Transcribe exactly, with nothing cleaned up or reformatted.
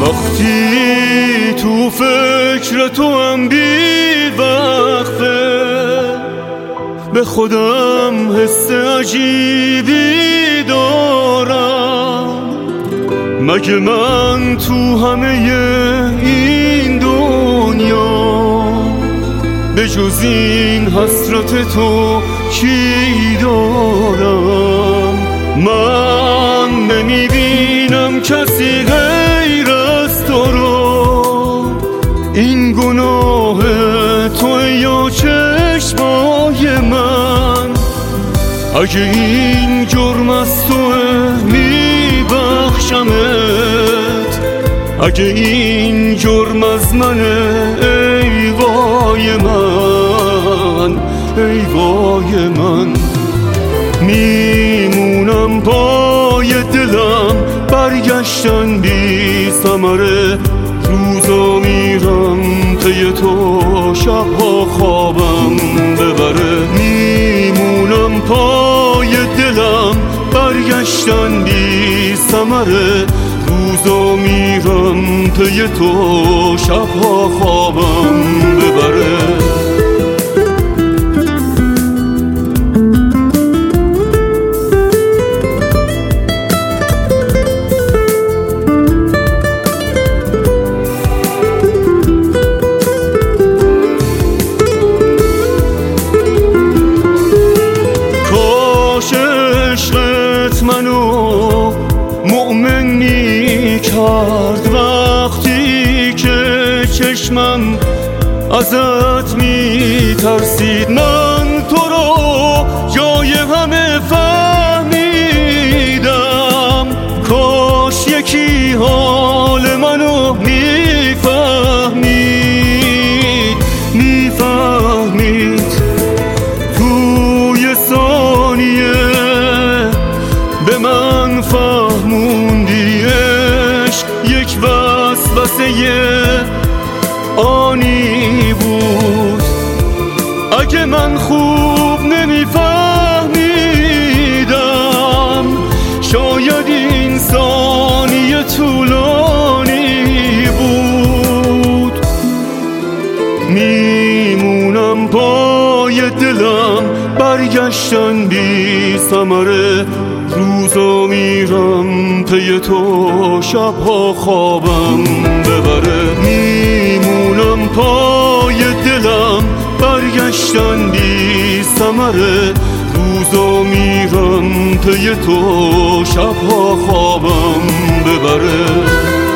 وقتی تو فکر تو هم بی وقفه به خودم حس عجیبی دارم. مگه من تو همه این دنیا به جز این حسرت تو چی دارم؟ من نمیبینم کسی غیر از تو رو. این گناه تو یا چشمای من؟ اگه این جرم از توه میبخشمت، اگه این جرم از منه ای وای من، ای وای من. میمونم پای دلم برگشتن بی ثمره، روزا میرم پی تو شبها خوابم ببره. میمونم پای دلم برگشتن بی ثمره، روزا میرم پی تو شبها خوابم ببره. منو مؤمن می کرد وقتی که چشمم ازت می ترسید. من تو رو جای همه فهمیدم، کاش یکی حال منو می فهمید، می فهمید. توی ثانیه به من فهموندی عشق یک وسوسه آنی بود. اگه من خوب نمیفهمیدم، شاید این ثانیه طولانی بود. میمونم پای دلم برگشتن بی ثمره، روزا میرم پی تو شبها خوابم ببره. میمونم پای دلم برگشتن بی ثمره، روزا میرم پی تو شبها خوابم ببره.